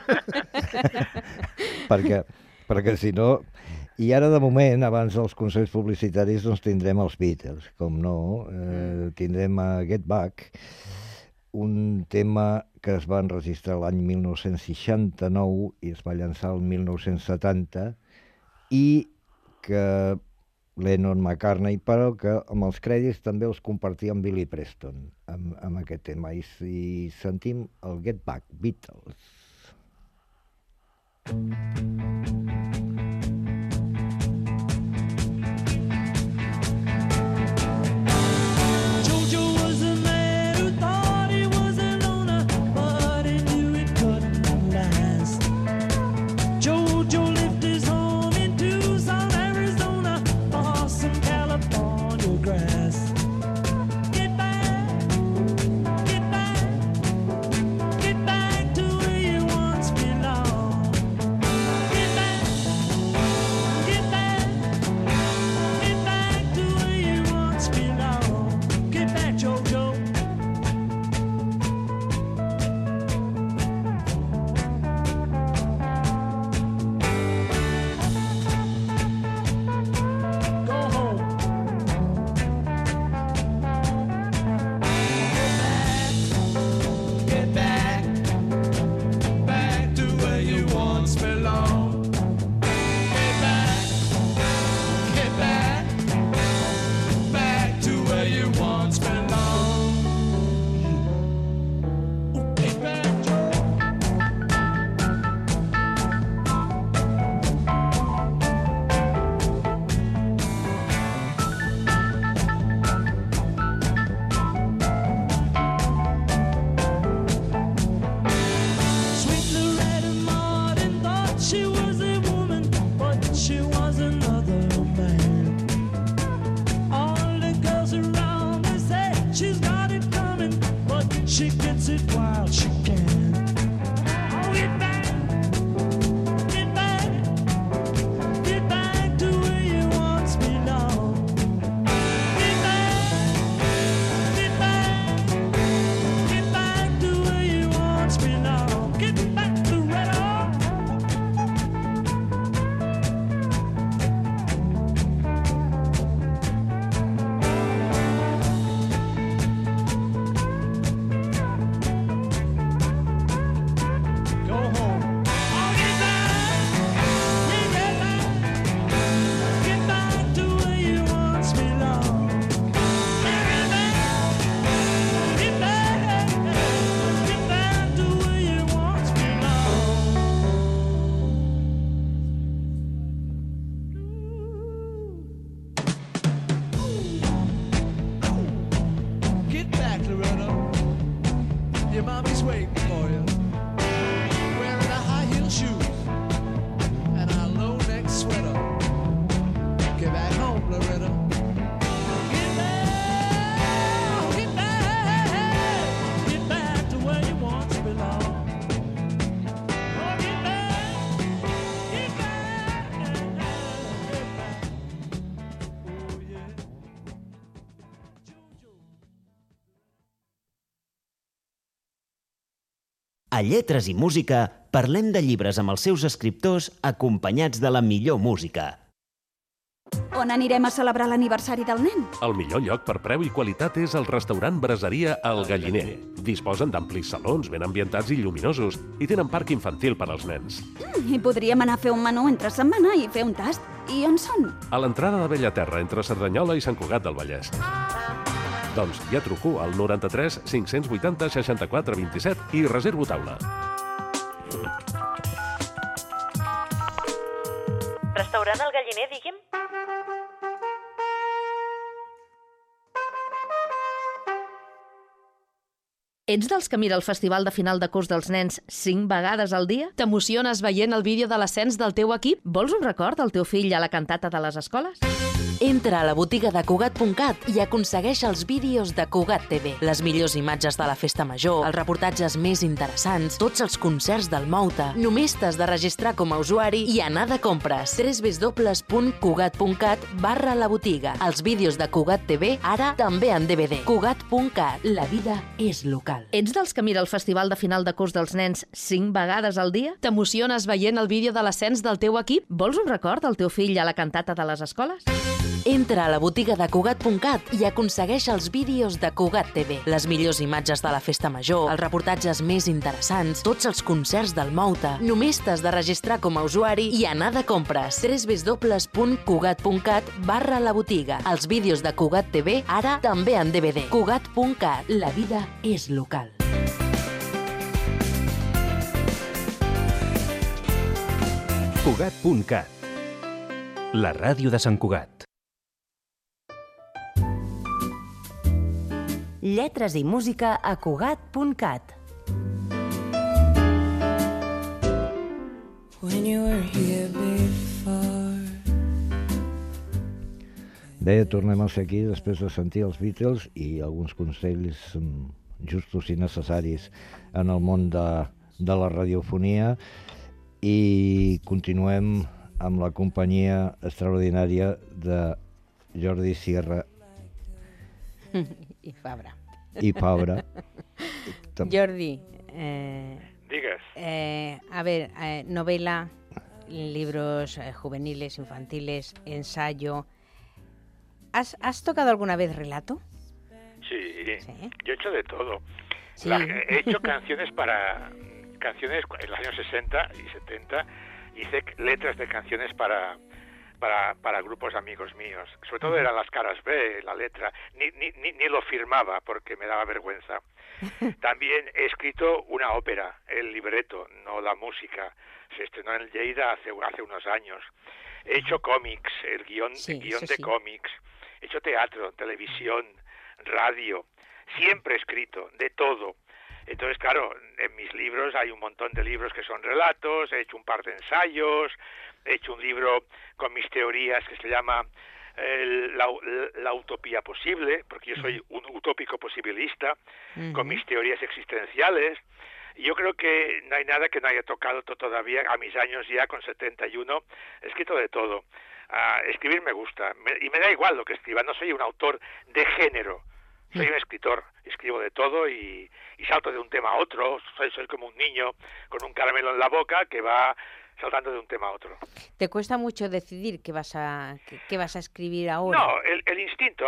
perquè si no... I ara, de moment, abans dels consells publicitaris, doncs tindrem els Beatles, com no. Tindrem a Get Back, un tema que es va enregistrar l'any 1969 i es va llançar el 1970, i que Lennon, McCartney, però que amb els crèdits també els compartia amb Billy Preston, amb aquest tema. I sentim el Get Back, Beatles. A Lletres i Música parlem de llibres amb els seus escriptors acompanyats de la millor música. On anirem a celebrar l'aniversari del nen? El millor lloc per preu i qualitat és el restaurant Braseria El Galliner. Disposen d'amplis salons ben ambientats i lluminosos i tenen parc infantil per als nens. I podríem anar a fer un menú entre setmana i fer un tast. I on són? A l'entrada de Bellaterra, entre Cerdanyola i Sant Cugat del Vallès. Doncs ja truco al 93 580 64 27 i reservo taula. Restaurant El Galliner, digui'm? Ets dels que mira el festival de final de curs dels nens 5 vegades al dia? T'emociones veient el vídeo de l'ascens del teu equip? Vols un record del teu fill a la cantata de les escoles? Entra a la botiga de Cugat.cat i aconsegueix els vídeos de Cugat TV. Les millors imatges de la festa major, els reportatges més interessants, tots els concerts del Mouta. Només t'has de registrar com a usuari i anar de compres. www.cugat.cat/la botiga. Els vídeos de Cugat TV, ara també en DVD. Cugat.cat. La vida és local. Ets dels que mira el festival de final de curs dels nens 5 vegades al dia? T'emociones veient el vídeo de l'ascens del teu equip? Vols un record del teu fill a la cantata de les escoles? Entra a la botiga de Cugat.cat i aconsegueix els vídeos de Cugat TV. Les millors imatges de la festa major, els reportatges més interessants, tots els concerts del Mouta. Només t'has de registrar com a usuari i anar de compres. www.cugat.cat/la botiga. Els vídeos de Cugat TV, ara també en DVD. Cugat.cat. La vida és local. Cugat.cat. La ràdio de Sant Cugat. Lletres i música a Cugat.cat. Bé, tornem a ser aquí després de sentir els Beatles i alguns consells justos i necessaris en el món de la radiofonia, i continuem amb la companyia extraordinària de Jordi Sierra i Fabra. Jordi, digues. A ver, novela, libros juveniles, infantiles, ensayo. ¿Has tocado alguna vez relato? Sí, yo he hecho de todo. Sí. He hecho canciones en los años 60 y 70, hice letras de canciones para grupos amigos míos. Sobre todo eran las caras B, la letra. Ni lo firmaba porque me daba vergüenza. También he escrito una ópera, el libreto, no la música. Se estrenó en Lleida hace unos años. He hecho cómics, el guión de cómics. He hecho teatro, televisión, radio. Siempre he escrito, de todo. Entonces, claro, en mis libros hay un montón de libros que son relatos, he hecho un par de ensayos, he hecho un libro con mis teorías que se llama la utopía posible, porque yo soy un utópico posibilista, con mis teorías existenciales. Y yo creo que no hay nada que no haya tocado todavía, a mis años ya, con 71, he escrito de todo. Escribir me gusta, y me da igual lo que escriba, no soy un autor de género. Soy un escritor, escribo de todo y salto de un tema a otro. Soy como un niño con un caramelo en la boca que va saltando de un tema a otro. ¿Te cuesta mucho decidir qué vas a escribir ahora? No, el instinto.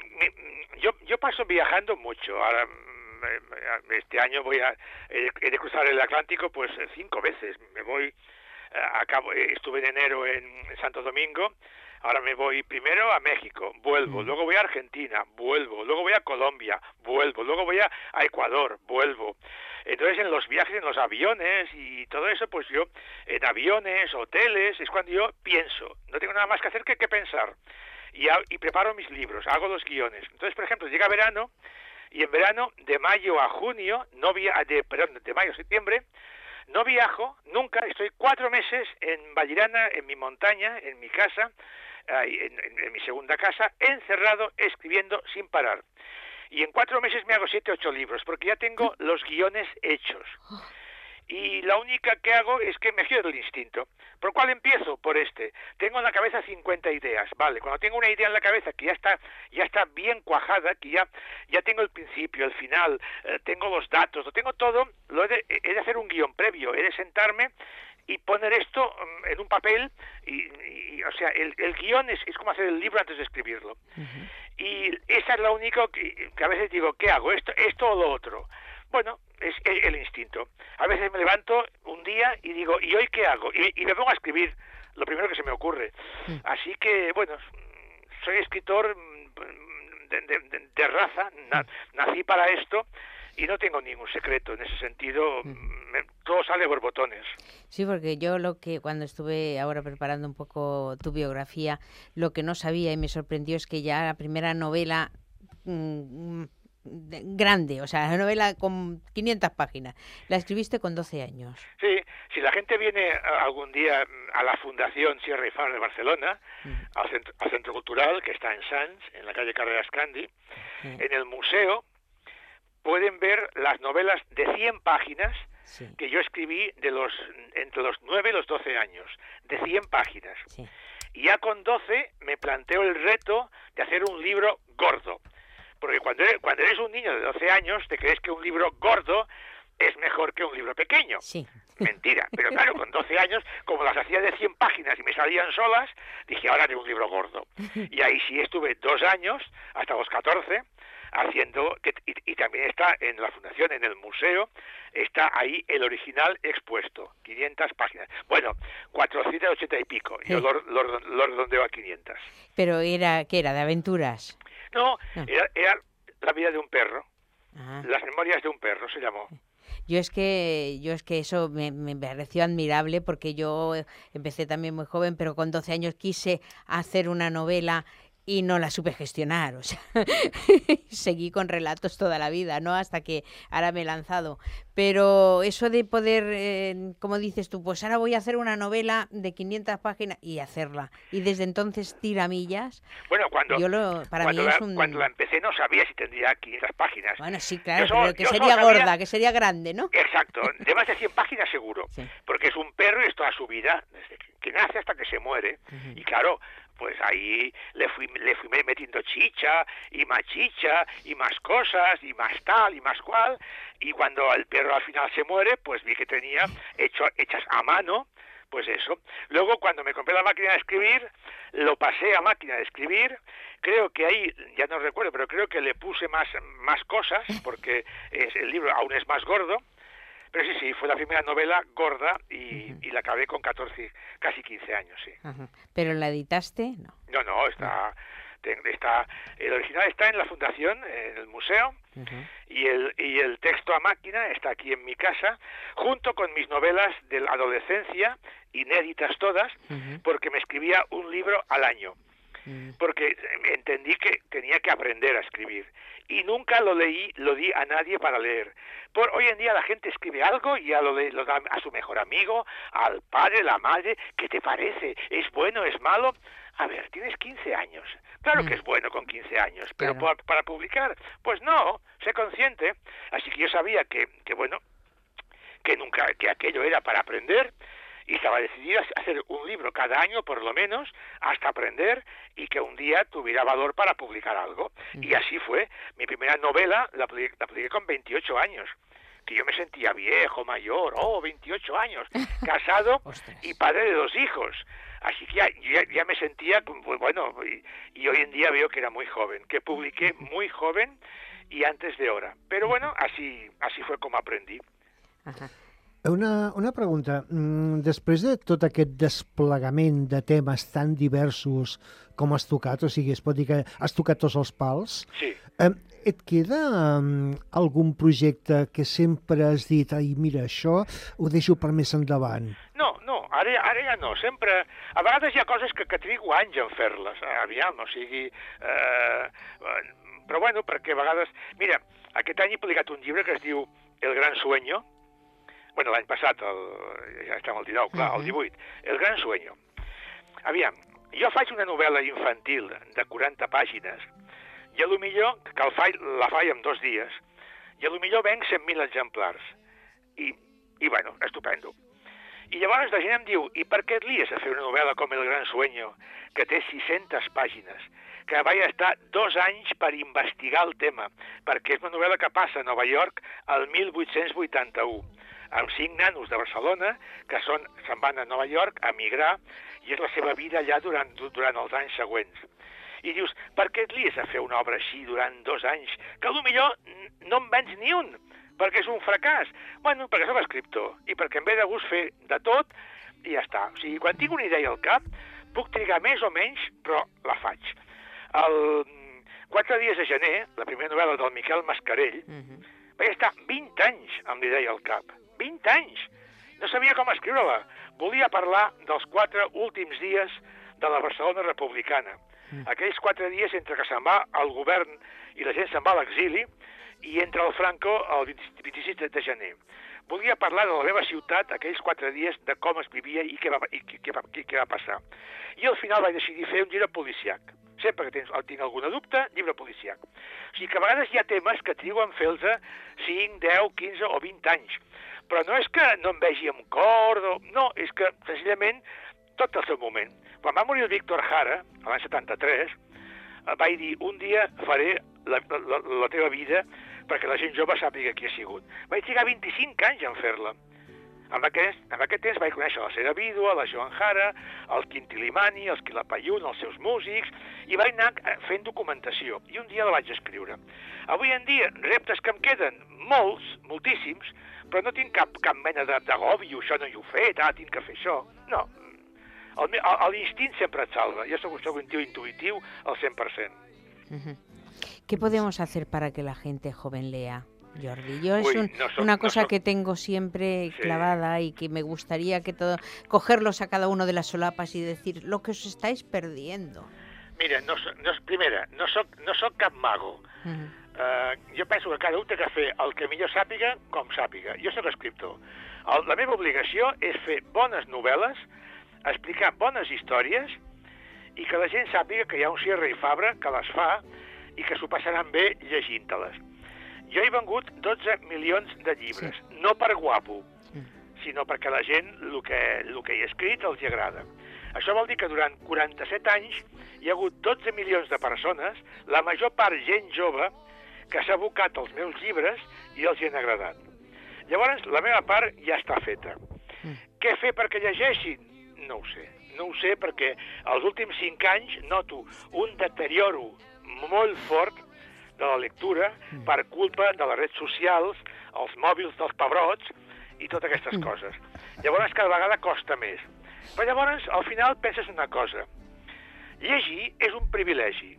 Yo paso viajando mucho. Ahora, este año he de cruzar el Atlántico pues 5 veces. Me voy, estuve en enero en Santo Domingo. Ahora me voy primero a México, vuelvo, luego voy a Argentina, vuelvo, luego voy a Colombia, vuelvo, luego voy a Ecuador, vuelvo. Entonces en los viajes, en los aviones y todo eso, pues yo en aviones, hoteles, es cuando yo pienso, no tengo nada más que hacer que pensar. Y preparo mis libros, hago los guiones. Entonces, por ejemplo, llega verano y en verano de mayo a junio, de mayo a septiembre, no viajo nunca, estoy 4 meses en Vallirana, en mi montaña, en mi casa, en mi segunda casa, encerrado, escribiendo sin parar. Y en 4 meses me hago 7 o 8 libros, porque ya tengo los guiones hechos. Y la única que hago es que me fío del instinto. ¿Por cuál empiezo? Por este. Tengo en la cabeza 50 ideas, vale. Cuando tengo una idea en la cabeza que ya está bien cuajada, que ya tengo el principio, el final, tengo los datos, lo tengo todo, he de hacer un guión previo, he de sentarme y poner esto en un papel, o sea, el guión es como hacer el libro antes de escribirlo. Y esa es la única que a veces digo, ¿qué hago? ¿Esto o lo otro? Bueno, es el instinto. A veces me levanto un día y digo, ¿y hoy qué hago? Y me pongo a escribir lo primero que se me ocurre. Así que, bueno, soy escritor de raza, nací para esto, y no tengo ningún secreto en ese sentido, todo sale por botones. Sí, porque yo cuando estuve ahora preparando un poco tu biografía, lo que no sabía y me sorprendió es que ya la primera novela grande, o sea, la novela con 500 páginas, la escribiste con 12 años. Sí, si la gente viene algún día a la Fundación Sierra y Far de Barcelona, al Centro Cultural, que está en Sants, en la calle Carreras Candi, en el museo, pueden ver las novelas de 100 páginas que yo escribí entre los 9 y los 12 años, de 100 páginas. Sí. Y ya con 12 me planteo el reto de hacer un libro gordo. Porque cuando eres un niño de 12 años, te crees que un libro gordo es mejor que un libro pequeño. Sí. Mentira. Pero claro, con 12 años, como las hacía de 100 páginas y me salían solas, dije, ahora haré un libro gordo. Y ahí sí estuve 2 años, hasta los 14, haciendo, y también está en la fundación, en el museo, está ahí el original expuesto, 500 páginas. Bueno, 480 y pico, yo lo redondeo a 500. ¿Pero qué era, de aventuras? No. Era la vida de un perro, las memorias de un perro se llamó. Yo es que eso me pareció admirable porque yo empecé también muy joven, pero con 12 años quise hacer una novela y no la supe gestionar, o sea, seguí con relatos toda la vida, ¿no? Hasta que ahora me he lanzado. Pero eso de poder, como dices tú, pues ahora voy a hacer una novela de 500 páginas y hacerla. Y desde entonces tiramillas. Bueno, cuando la empecé no sabía si tendría 500 páginas. Bueno, sí, claro, pero que sería gorda, que sería grande, ¿no? Exacto, de más de 100 páginas seguro, sí. Porque es un perro y es toda su vida, desde que nace hasta que se muere. Y claro, pues ahí le fui metiendo chicha y más cosas y más tal y más cual, y cuando el perro al final se muere, pues vi que tenía hechas a mano, pues eso. Luego cuando me compré la máquina de escribir, lo pasé a máquina de escribir, creo que ahí, ya no recuerdo, pero creo que le puse más cosas, porque el libro aún es más gordo. Pero sí, fue la primera novela gorda y la acabé con 14, casi 15 años, sí. ¿Pero la editaste? No. No, el original está en la fundación, en el museo, y el texto a máquina está aquí en mi casa, junto con mis novelas de la adolescencia, inéditas todas, porque me escribía un libro al año. Porque entendí que tenía que aprender a escribir y nunca lo di a nadie para leer. Hoy en día la gente escribe algo y ya lo da a su mejor amigo, al padre, la madre. ¿Qué te parece? ¿Es bueno? ¿Es malo? A ver, tienes 15 años. Claro que es bueno con 15 años, pero claro. Para publicar, pues no, sé consciente. Así que yo sabía que aquello era para aprender. Y estaba decidida a hacer un libro cada año, por lo menos, hasta aprender y que un día tuviera valor para publicar algo. Y así fue. Mi primera novela la publiqué con 28 años, que yo me sentía viejo, mayor, 28 años, casado y padre de 2 hijos. Así que ya me sentía, pues bueno, y hoy en día veo que era muy joven, que publiqué muy joven y antes de hora. Pero bueno, así fue como aprendí. Ajá. Una pregunta. Després de tot aquest desplegament de temes tan diversos com has tocat, o sigui, es pot dir que has tocat tots els pals, sí. Et queda algun projecte que sempre has dit, ai, mira, això ho deixo per més endavant? No, ara ja no. Sempre, a vegades hi ha coses que trigo anys en fer-les, aviam, o sigui... però bueno, perquè a vegades... Mira, aquest any he publicat un llibre que es diu El gran sueño. Bueno, l'any passat, ja estem al 19, clar, el 18. El gran sueño. Aviam, jo faig una novel·la infantil de 40 pàgines i a lo millor que la faig en 2 dies i a lo millor venc 100.000 exemplars. I bueno, estupendo. I llavors la gent em diu, i per què et lies a fer una novel·la com El gran sueño, que té 600 pàgines, que vaig estar 2 anys per investigar el tema, perquè és una novel·la que passa a Nova York el 1881, amb 5 nanos de Barcelona que se'n van a Nova York a migrar, i és la seva vida allà durant els anys següents. I dius, per què et lies a fer una obra així durant 2 anys, que potser no en vens ni un, perquè és un fracàs? Bueno, perquè soc escriptor, i perquè em ve de gust fer de tot, i ja està. O sigui, quan tinc una idea al cap, puc trigar més o menys, però la faig. El 4 dies de gener, la primera novel·la del Miquel Mascarell, vaig estar 20 anys amb l'idea al cap. 20 anys! No sabia com escriure-la. Volia parlar dels 4 últims dies de la Barcelona republicana. Aquells 4 dies entre que se'n va el govern i la gent se'n va a l'exili, i entre el Franco el 26 de gener. Volia parlar de la meva ciutat aquells 4 dies, de com es vivia i què va passar. I al final vaig decidir fer un llibre policiac. Sempre que tinc alguna dubte, llibre policiac. O sigui que a vegades hi ha temes que trigo en fer-los 5, 10, 15 o 20 anys. Però no és que no em vegi amb cor, no, és que senzillament tot el seu moment. Quan va morir el Víctor Jara, l'any 73, vaig dir, un dia faré la teva vida perquè la gent jove sàpiga qui ha sigut. Vaig trigar 25 anys en fer-la. En aquest temps vaig conèixer la seva vídua, la Joan Jara, el Quinti Limani, els Quilapayún, els seus músics, i vaig anar fent documentació. I un dia la vaig escriure. Avui en dia, reptes que em queden, moltíssims, però no tinc cap mena d'agòbio, això no hi he fet, tinc que fer això. No, l'instint sempre et salva. Jo soc un tío intuitiu al 100%. ¿Qué podemos hacer para que la gente joven lea, Jordi? Yo una cosa que tengo siempre clavada y que me gustaría que cogerlos a cada uno de las solapas y decir lo que os estáis perdiendo. Mira, primera, no soc cap mago. Jo penso que cada un té que fer el que millor sàpiga com sàpiga. Jo soc escriptor. La meva obligació és fer bones novel·les, explicar bones històries i que la gent sàpiga que hi ha un Sierra i Fabra que les fa i que s'ho passaran bé llegint-te-les. Jo he vengut 12 milions de llibres, no per guapo, sinó perquè la gent el que he escrit els agrada. Això vol dir que durant 47 anys hi ha hagut 12 milions de persones, la major part gent jove, que s'ha abocat als meus llibres i els hi han agradat. Llavors, la meva part ja està feta. Què fer perquè llegeixin? No ho sé. No ho sé perquè els últims 5 anys noto un deterioro molt fort de la lectura per culpa de les redes socials, els mòbils dels pebrots i totes aquestes coses. Llavors cada vegada costa més. Però llavors al final penses una cosa. Llegir és un privilegi.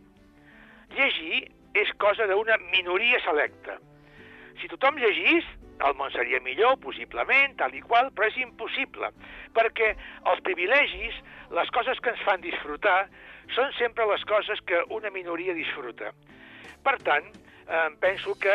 Llegir és cosa d'una minoria selecta. Si tothom llegís, el món seria millor, possiblement, tal i qual, però és impossible, perquè els privilegis, les coses que ens fan disfrutar, són sempre les coses que una minoria disfruta. Per tant, penso que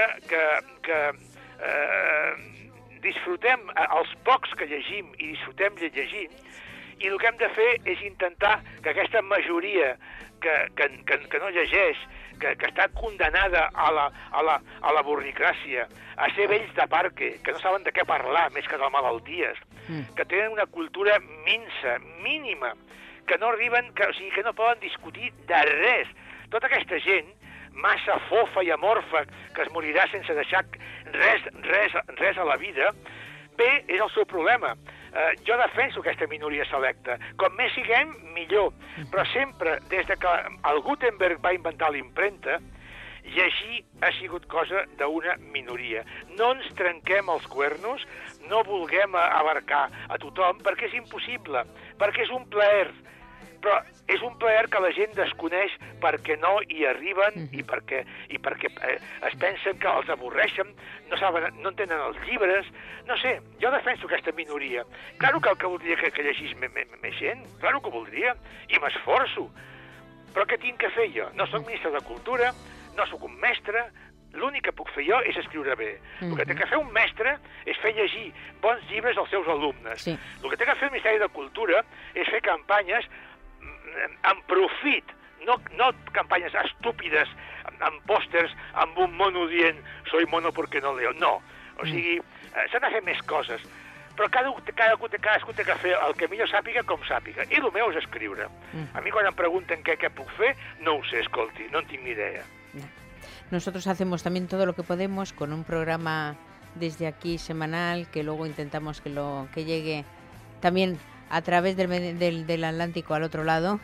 disfrutem, els pocs que llegim i disfrutem llegint, i el que hem de fer és intentar que aquesta majoria que no llegeix, que està condenada a la burricràcia, a ser vells de parque, que no saben de què parlar més que de malalties, que tenen una cultura minsa, mínima, que no arriben, o sigui, que no poden discutir de res. Tota aquesta gent, massa fofa i amorfa, que es morirà sense deixar res a la vida, bé, és el seu problema. Jo defenso aquesta minoria selecta. Com més siguem, millor. Però sempre, des que el Gutenberg va inventar l'impremta, llegir ha sigut cosa d'una minoria. No ens trenquem els cuernos, no vulguem abarcar a tothom, perquè és impossible, perquè és un plaer. Però és un plaer que la gent desconeix perquè no hi arriben i perquè es pensen que els avorreixen, no entenen els llibres. No sé, jo defenso aquesta minoria. Claro que voldria que llegís més gent, claro que voldria, i m'esforço. Però què tinc que fer jo? No soc ministre de Cultura, no sóc un mestre, l'únic que puc fer jo és escriure bé. El que té que fer un mestre és fer llegir bons llibres als seus alumnes. El que té que fer el Ministeri de Cultura és fer campanyes en profit, no campanyes estúpides, amb pòsters, amb un mono dient «soy mono porque no leo». No, o sigui, s'han de fer més coses. però cadascú té que fer el que millor sàpiga com sàpiga. I el meu és escriure. A mi quan em pregunten què puc fer, no ho sé, escolti, no en tinc ni idea. Nosotros hacemos también todo lo que podemos con un programa desde aquí semanal que luego intentamos que llegue también a través del Atlántico al otro lado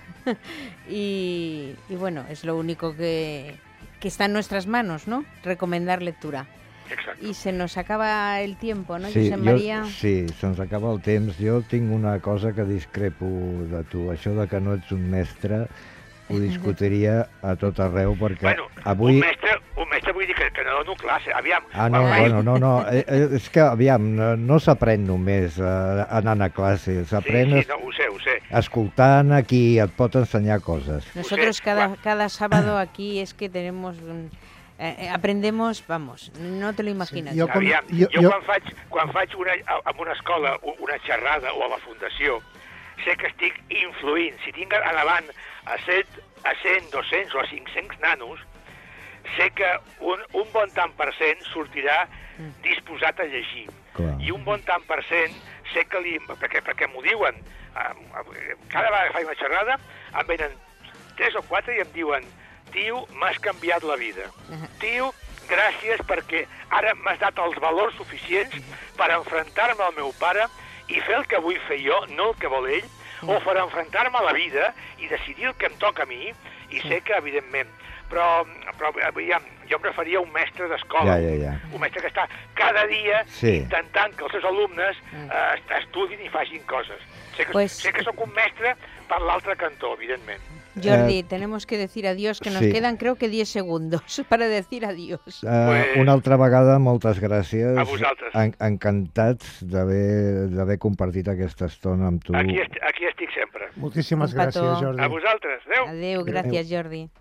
y bueno, es lo único que está en nuestras manos, ¿no? Recomendar lectura. Exacte. I se nos acaba el tiempo, ¿no, sí, Josep Maria? Sí, se'ns acaba el temps. Jo tinc una cosa que discrepo de tu. Això de que no ets un mestre ho discutiria a tot arreu, perquè bueno, avui... Un mestre vull dir que no dono classe, aviam. No, és que, aviam, no s'aprèn només anant a classe, s'aprèn Sí, no, ho sé. Escoltant a qui et pot ensenyar coses. Nosotros cada sábado aquí es que tenemos... aprendemos, vamos, no te lo imaginas. Jo quan faig en una escola una xerrada o a la fundació, sé que estic influint. Si tinc endavant a 100, 200 o a 500 nanos, sé que un bon tant per cent sortirà disposat a llegir. Clar. I un bon tant per cent sé que perquè m'ho diuen. Cada vegada que faig una xerrada em venen 3 o 4 i em diuen: tio, m'has canviat la vida. Tio, gràcies perquè ara m'has dat els valors suficients per enfrontar-me al meu pare i fer el que vull fer jo, no el que vol ell, o per enfrontar-me a la vida i decidir el que em toca a mi, i sé que, evidentment, però aviam, jo preferia un mestre d'escola, un mestre que està cada dia intentant que els seus alumnes estudin i facin coses. Sé que sóc un mestre per l'altre cantó, evidentment. Jordi, tenemos que decir adiós, que nos quedan creo que 10 segundos para decir adiós. Una altra vegada, moltes gràcies. A vosaltres. Encantats d'haver compartit aquesta estona amb tu. Aquí estic sempre. Moltíssimes gràcies, Jordi. A vosaltres. Adéu. Adéu, gràcies, Jordi.